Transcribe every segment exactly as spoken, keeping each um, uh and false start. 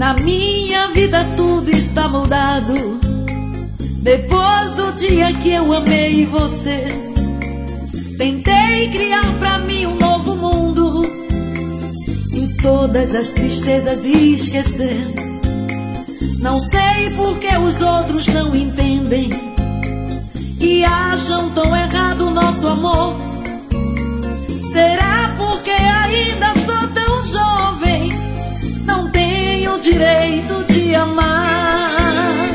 Na minha vida tudo está mudado depois do dia que eu amei você. Tentei criar pra mim um novo mundo e todas as tristezas esquecer. Não sei por que os outros não entendem e acham tão errado o nosso amor. Será porque ainda sou tão jovem, não tenho o direito de amar?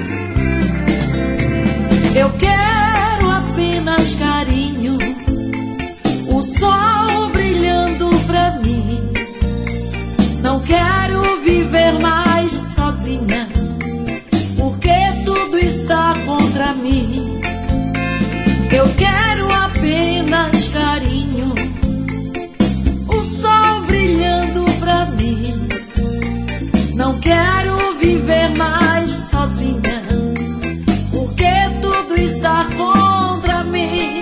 Eu quero apenas carinho, o sol brilhando pra mim. Não quero viver mais sozinha, porque tudo está contra mim. Eu quero apenas carinho, o sol brilhando pra mim. Não quero viver mais sozinha, porque tudo está contra mim.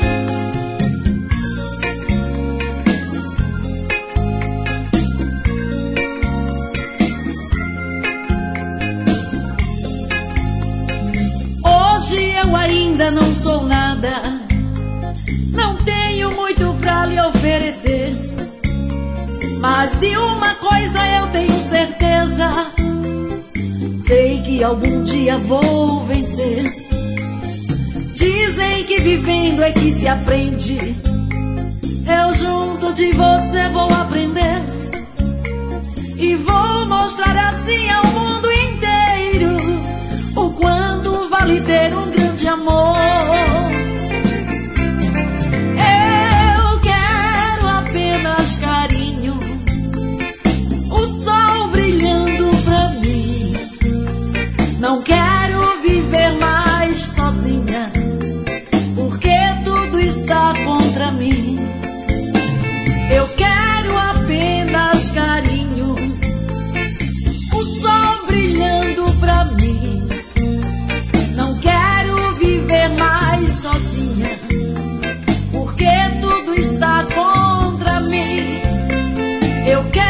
Hoje eu ainda não sou nada, não tenho muito pra lhe oferecer, mas de uma coisa eu tenho certeza, sei que algum dia vou vencer. Dizem que vivendo é que se aprende, eu junto de você vou aprender e vou mostrar assim ao mundo inteiro o quanto vale ter um grande amor. Eu quero apenas carinho, o sol brilhando pra mim. Não quero viver mais sozinha, porque tudo está contra mim. Eu quero apenas carinho, o sol brilhando pra mim. Não quero viver mais sozinha, porque tudo está contra mim. Eu quero